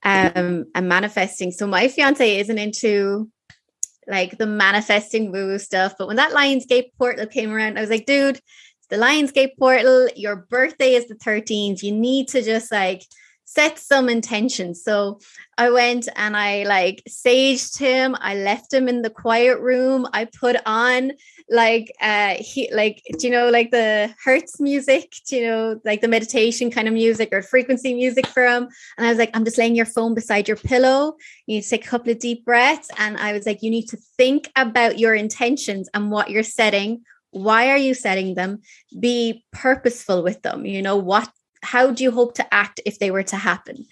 um, and manifesting. So my fiance isn't into like the manifesting woo stuff, but when that Lionsgate portal came around, I was like, dude, it's the Lionsgate portal. Your birthday is the thirteenth. You need to just like set some intention. So I went and I like saged him. I left him in the quiet room. I put on like, uh, he like, do you know, like the Hertz music, do you know, like the meditation kind of music or frequency music for him. And I was like, I'm just laying your phone beside your pillow. You need to take a couple of deep breaths. And I was like, you need to think about your intentions and what you're setting. Why are you setting them? Be purposeful with them. You know, what how do you hope to act if they were to happen?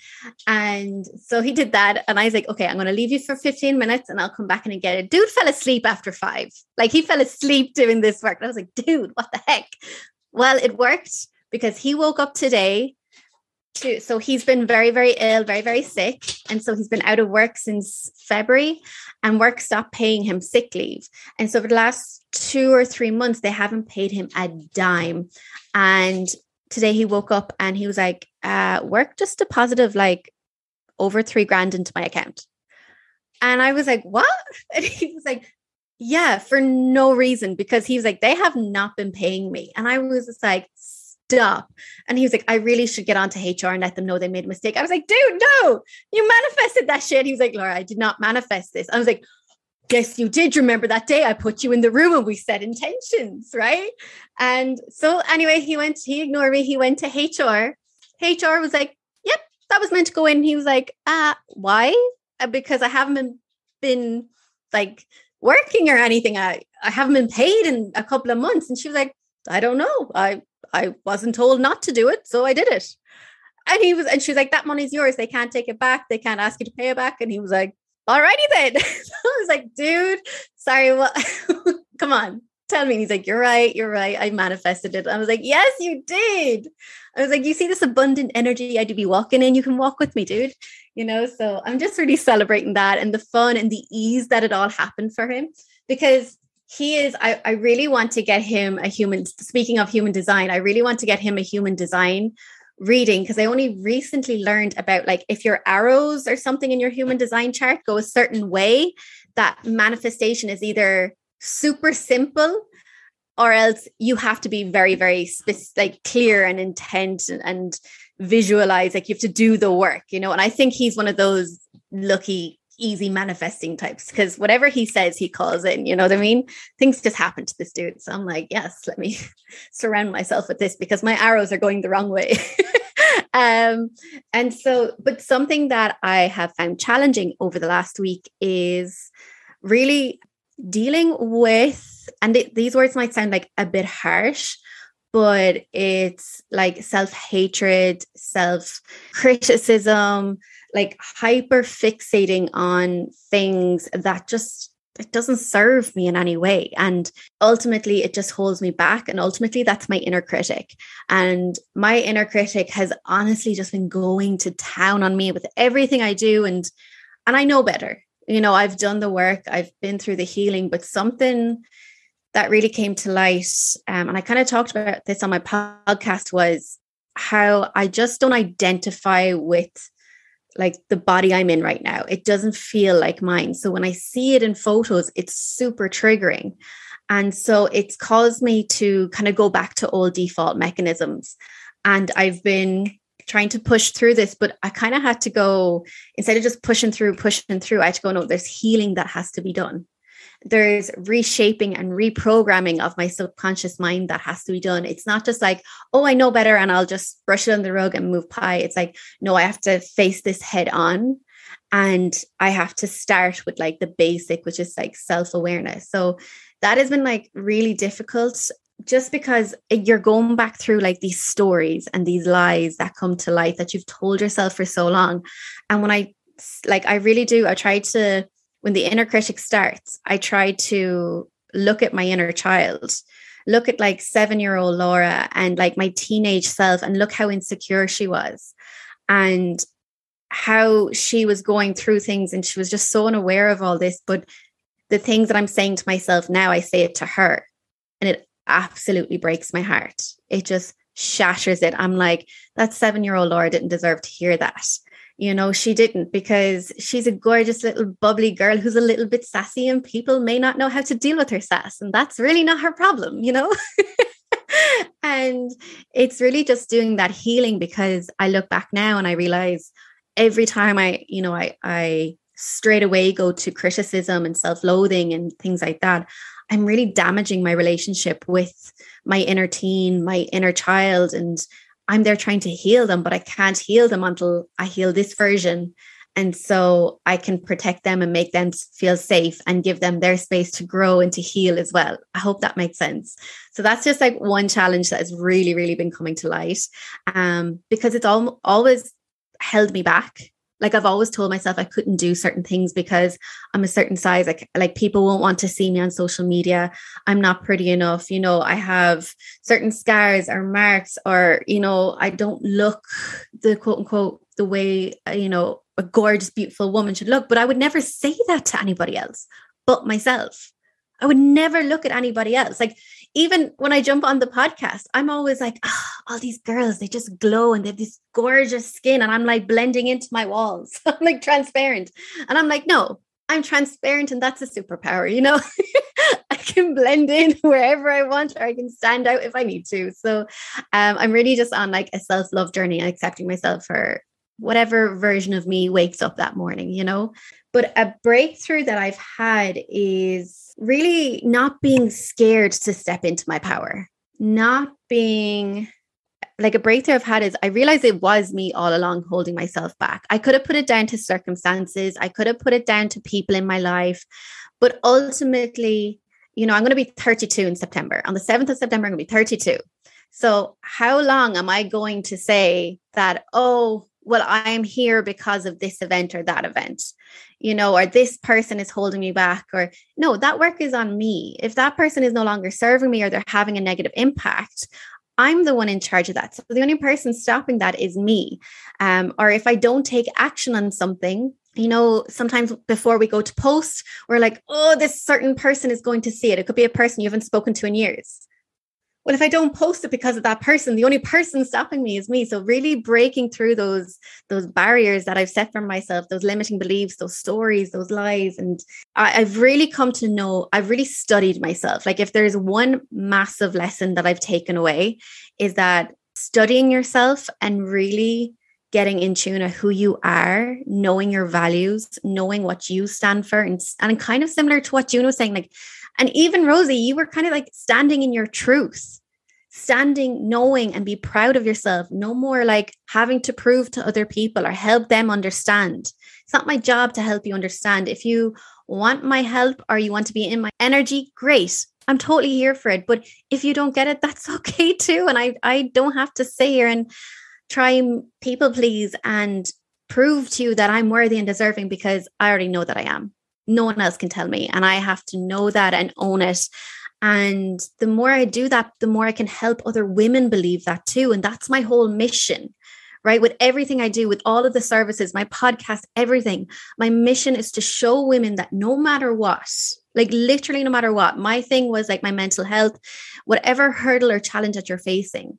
And so he did that. And I was like, okay, I'm going to leave you for fifteen minutes and I'll come back in and get it. Dude fell asleep after five. Like he fell asleep doing this work. And I was like, dude, what the heck? Well, it worked because he woke up today. To, so he's been very, very ill, very, very sick. And so he's been out of work since February, and work stopped paying him sick leave. And so for the last two or three months, they haven't paid him a dime. And today he woke up and he was like, uh, work just deposited like over three grand into my account. And I was like, what? And he was like, yeah, for no reason, because he was like, they have not been paying me. And I was just like, stop. And he was like, I really should get onto H R and let them know they made a mistake. I was like, dude, no, you manifested that shit. He was like, Laura, I did not manifest this. I was like, yes, you did. Remember that day I put you in the room and we set intentions, right? And so anyway, he went, he ignored me. He went to H R. H R was like, yep, that was meant to go in. He was like, uh, why? Because I haven't been, been like working or anything. I, I haven't been paid in a couple of months. And she was like, I don't know. I, I wasn't told not to do it. So I did it. And he was, and she was like, that money's yours. They can't take it back. They can't ask you to pay it back. And he was like, alrighty then. So I was like, dude, sorry, what? Come on, tell me. And he's like, you're right, you're right. I manifested it. I was like, yes, you did. I was like, you see this abundant energy I do be walking in? You can walk with me, dude. You know, so I'm just really celebrating that and the fun and the ease that it all happened for him, because he is, I, I really want to get him a human, speaking of human design, I really want to get him a human design reading, because I only recently learned about like if your arrows or something in your human design chart go a certain way, that manifestation is either super simple or else you have to be very, very specific, like clear and intent and, and visualize, like you have to do the work, you know. And I think he's one of those lucky, easy manifesting types, because whatever he says, he calls in, you know what I mean? Things just happen to this dude. So I'm like, yes, let me surround myself with this because my arrows are going the wrong way. um, and so, but something that I have found challenging over the last week is really dealing with, and th- these words might sound like a bit harsh, but it's like self-hatred, self-criticism, like hyper fixating on things that just, it doesn't serve me in any way. And ultimately it just holds me back. And ultimately that's my inner critic. And my inner critic has honestly just been going to town on me with everything I do. And, and I know better. You know, I've done the work, I've been through the healing, but something that really came to light, um, and I kind of talked about this on my podcast, was how I just don't identify with like the body I'm in right now. It doesn't feel like mine. So when I see it in photos, it's super triggering. And so it's caused me to kind of go back to old default mechanisms. And I've been trying to push through this, but I kind of had to go, instead of just pushing through, pushing through, I had to go, no, there's healing that has to be done. There's reshaping and reprogramming of my subconscious mind that has to be done. It's not just like, oh, I know better and I'll just brush it on the rug and move pie. It's like, no, I have to face this head on, and I have to start with like the basic, which is like self-awareness. So that has been like really difficult, just because you're going back through like these stories and these lies that come to light that you've told yourself for so long. And when I like, I really do, I try to, when the inner critic starts, I try to look at my inner child, look at like seven-year-old Laura and like my teenage self, and look how insecure she was and how she was going through things. And she was just so unaware of all this. But the things that I'm saying to myself now, I say it to her, and it absolutely breaks my heart. It just shatters it. I'm like, that seven-year-old Laura didn't deserve to hear that. You know, she didn't, because she's a gorgeous little bubbly girl who's a little bit sassy, and people may not know how to deal with her sass. And that's really not her problem, you know? And it's really just doing that healing, because I look back now and I realize every time I, you know, I, I straight away go to criticism and self-loathing and things like that, I'm really damaging my relationship with my inner teen, my inner child. And I'm there trying to heal them, but I can't heal them until I heal this version. And so I can protect them and make them feel safe and give them their space to grow and to heal as well. I hope that makes sense. So that's just like one challenge that has really, really been coming to light, um, because it's all, always held me back. Like I've always told myself I couldn't do certain things because I'm a certain size. Like, like people won't want to see me on social media. I'm not pretty enough. You know, I have certain scars or marks, or, you know, I don't look the quote unquote, the way, you know, a gorgeous, beautiful woman should look. But I would never say that to anybody else but myself. I would never look at anybody else. Like even when I jump on the podcast, I'm always like, oh, all these girls, they just glow and they have this gorgeous skin. And I'm like blending into my walls. I'm like transparent. And I'm like, no, I'm transparent. And that's a superpower. You know, I can blend in wherever I want, or I can stand out if I need to. So um, I'm really just on like a self-love journey and accepting myself for whatever version of me wakes up that morning, you know. But a breakthrough that I've had is really not being scared to step into my power. Not being like, a breakthrough I've had is I realized it was me all along holding myself back. I could have put it down to circumstances. I could have put it down to people in my life. But ultimately, you know, I'm going to be thirty-two in September. On the seventh of September, I'm going to be thirty-two. So how long am I going to say that, oh, well, I'm here because of this event or that event, you know, or this person is holding me back, or no, that work is on me. If that person is no longer serving me, or they're having a negative impact, I'm the one in charge of that. So the only person stopping that is me. Um, or if I don't take action on something, you know, sometimes before we go to post, we're like, oh, this certain person is going to see it. It could be a person you haven't spoken to in years. Well, if I don't post it because of that person, the only person stopping me is me. So really breaking through those, those barriers that I've set for myself, those limiting beliefs, those stories, those lies. And I, I've really come to know, I've really studied myself. Like if there's one massive lesson that I've taken away, is that studying yourself and really getting in tune of who you are, knowing your values, knowing what you stand for, and, and kind of similar to what June was saying, like, and even Rosie, you were kind of like standing in your truth. standing, knowing and be proud of yourself. No more like having to prove to other people or help them understand. It's not my job to help you understand. If you want my help or you want to be in my energy, great. I'm totally here for it. But if you don't get it, that's okay too. And I, I don't have to sit here and try and people please and prove to you that I'm worthy and deserving, because I already know that I am. No one else can tell me. And I have to know that and own it. And the more I do that, the more I can help other women believe that too. And that's my whole mission, right? With everything I do, with all of the services, my podcast, everything, my mission is to show women that no matter what, like literally no matter what, my thing was like my mental health, whatever hurdle or challenge that you're facing,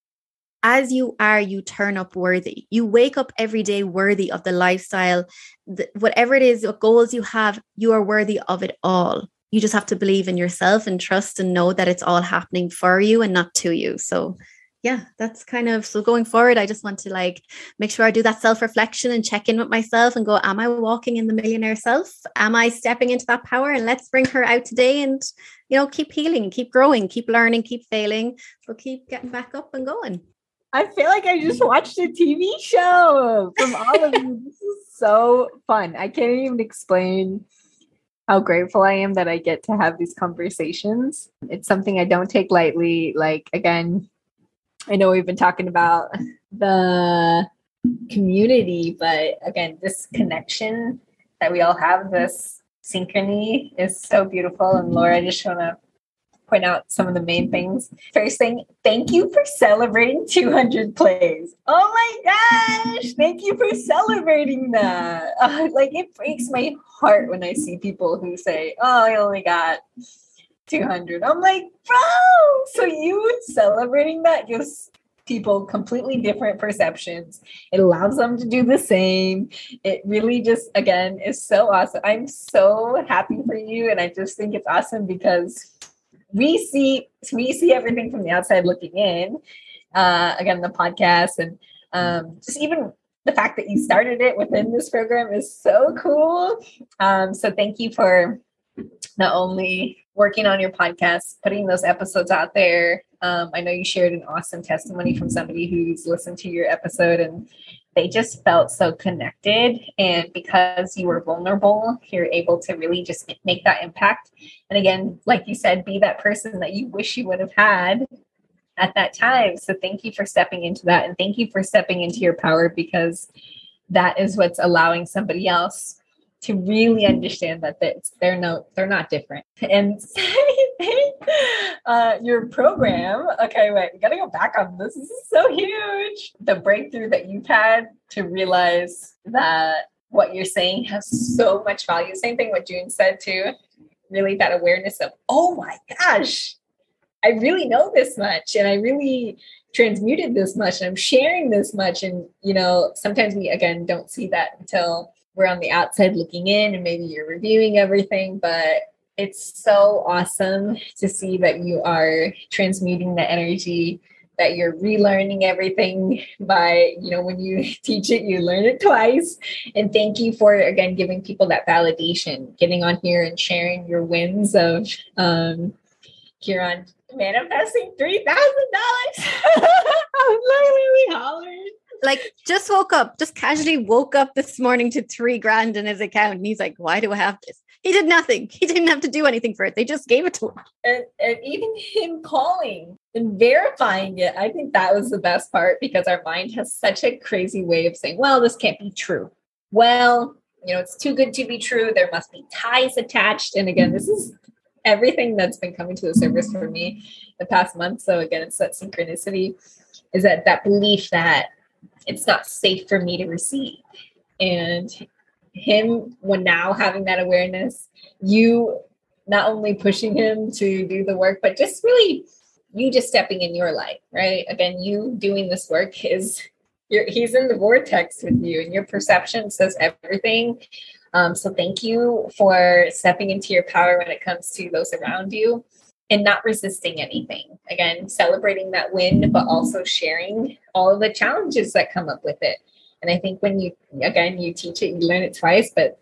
as you are, you turn up worthy. You wake up every day worthy of the lifestyle, the, whatever it is, what goals you have, you are worthy of it all. You just have to believe in yourself and trust and know that it's all happening for you and not to you. So yeah, that's kind of, so going forward, I just want to like make sure I do that self-reflection and check in with myself and go, am I walking in the millionaire self? Am I stepping into that power? And let's bring her out today and, you know, keep healing, keep growing, keep learning, keep failing, but keep getting back up and going. I feel like I just watched a T V show from all of you. This is so fun. I can't even explain how grateful I am that I get to have these conversations. It's something I don't take lightly. Like, again, I know we've been talking about the community, but again, this connection that we all have, this synchrony is so beautiful. And Laura, I just want to point out some of the main things. First thing, thank you for celebrating two hundred plays. Oh my gosh, thank you for celebrating that. Uh, like, it breaks my heart when I see people who say, oh, I only got two hundred. I'm like, bro, so you celebrating that gives people completely different perceptions. It allows them to do the same. It really just, again, is so awesome. I'm so happy for you. And I just think it's awesome because we see we see everything from the outside looking in. Uh, again, the podcast and um, just even the fact that you started it within this program is so cool. Um, so thank you for not only working on your podcast, putting those episodes out there. Um, I know you shared an awesome testimony from somebody who's listened to your episode and they just felt so connected. And because you were vulnerable, you're able to really just make that impact. And again, like you said, be that person that you wish you would have had at that time. So thank you for stepping into that. And thank you for stepping into your power, because that is what's allowing somebody else to really understand that they're no, they're not different. And uh, your program, okay, wait, we gotta go back on this. This is so huge. The breakthrough that you've had to realize that what you're saying has so much value. Same thing what June said too. Really that awareness of, oh my gosh, I really know this much and I really transmuted this much and I'm sharing this much. And, you know, sometimes we, again, don't see that until we're on the outside looking in and maybe you're reviewing everything, but it's so awesome to see that you are transmuting the energy, that you're relearning everything by, you know, when you teach it, you learn it twice. And thank you for, again, giving people that validation, getting on here and sharing your wins of um, here on manifesting three thousand dollars. I'm literally hollered. Like, just woke up, just casually woke up this morning to three grand in his account. And he's like, why do I have this? He did nothing. He didn't have to do anything for it. They just gave it to him. And, and even him calling and verifying it, I think that was the best part, because our mind has such a crazy way of saying, well, this can't be true. Well, you know, it's too good to be true. There must be ties attached. And again, this is everything that's been coming to the surface for me the past month. So again, it's that synchronicity, is that that belief that it's not safe for me to receive. And him, when now having that awareness, you not only pushing him to do the work, but just really you just stepping in your light, right? Again, you doing this work is, you're, he's in the vortex with you, and your perception says everything. Um, so thank you for stepping into your power when it comes to those around you and not resisting anything. Again, celebrating that win, but also sharing all of the challenges that come up with it. And I think when you, again, you teach it, you learn it twice, but,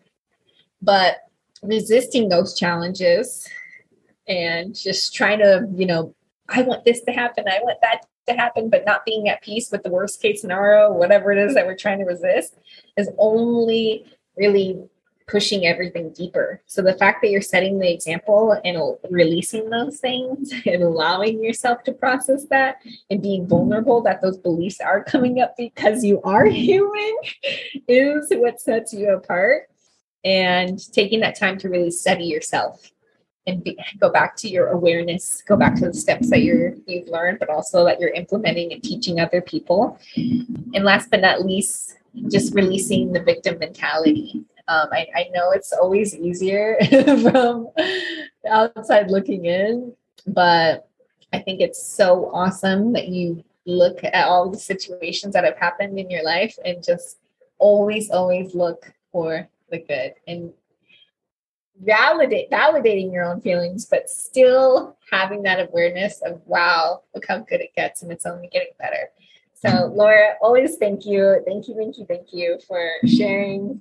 but resisting those challenges and just trying to, you know, I want this to happen, I want that to happen, but not being at peace with the worst case scenario, whatever it is that we're trying to resist, is only really pushing everything deeper. So the fact that you're setting the example and releasing those things and allowing yourself to process that and being vulnerable that those beliefs are coming up because you are human is what sets you apart. And taking that time to really study yourself and be, go back to your awareness, go back to the steps that you're, you've learned, but also that you're implementing and teaching other people. And last but not least, just releasing the victim mentality. Um, I, I know it's always easier from outside looking in, but I think it's so awesome that you look at all the situations that have happened in your life and just always, always look for the good and validate, validating your own feelings, but still having that awareness of, wow, look how good it gets and it's only getting better. So Laura, always thank you. Thank you, thank you, thank you for sharing.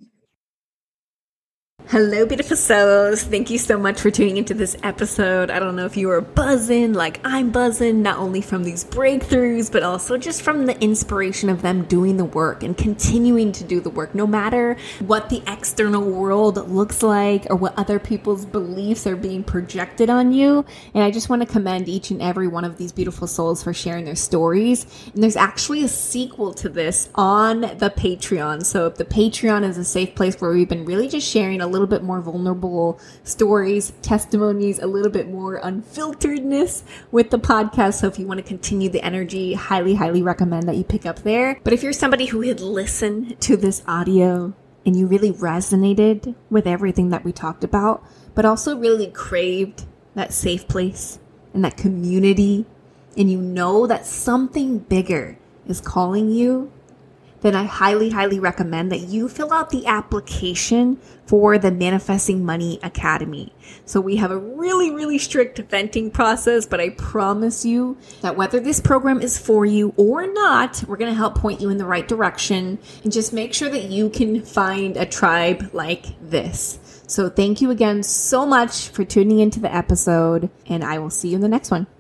Hello, beautiful souls. Thank you so much for tuning into this episode. I don't know if you are buzzing like I'm buzzing, not only from these breakthroughs, but also just from the inspiration of them doing the work and continuing to do the work, no matter what the external world looks like or what other people's beliefs are being projected on you. And I just want to commend each and every one of these beautiful souls for sharing their stories. And there's actually a sequel to this on the Patreon. So if the Patreon is a safe place where we've been really just sharing a little bit more vulnerable stories, testimonies, a little bit more unfilteredness with the podcast. So if you want to continue the energy, highly, highly recommend that you pick up there. But if you're somebody who had listened to this audio and you really resonated with everything that we talked about, but also really craved that safe place and that community, and you know that something bigger is calling you, then I highly, highly recommend that you fill out the application for the Manifesting Money Academy. So we have a really, really strict venting process, but I promise you that whether this program is for you or not, we're going to help point you in the right direction and just make sure that you can find a tribe like this. So thank you again so much for tuning into the episode, and I will see you in the next one.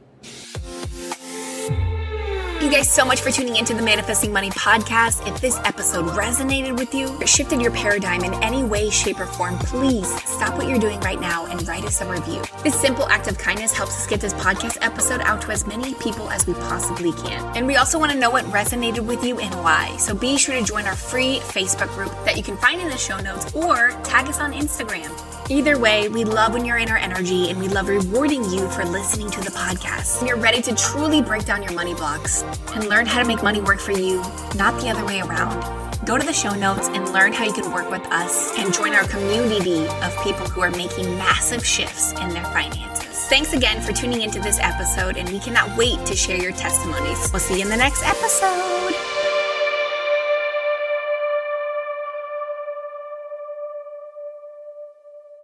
Thank you guys so much for tuning into the Manifesting Money podcast. If this episode resonated with you or shifted your paradigm in any way, shape, or form, please stop what you're doing right now and write us a review. This simple act of kindness helps us get this podcast episode out to as many people as we possibly can. And we also want to know what resonated with you and why. So be sure to join our free Facebook group that you can find in the show notes or tag us on Instagram. Either way, we love when you're in our energy, and we love rewarding you for listening to the podcast. When you're ready to truly break down your money blocks and learn how to make money work for you, not the other way around, go to the show notes and learn how you can work with us and join our community of people who are making massive shifts in their finances. Thanks again for tuning into this episode, and we cannot wait to share your testimonies. We'll see you in the next episode.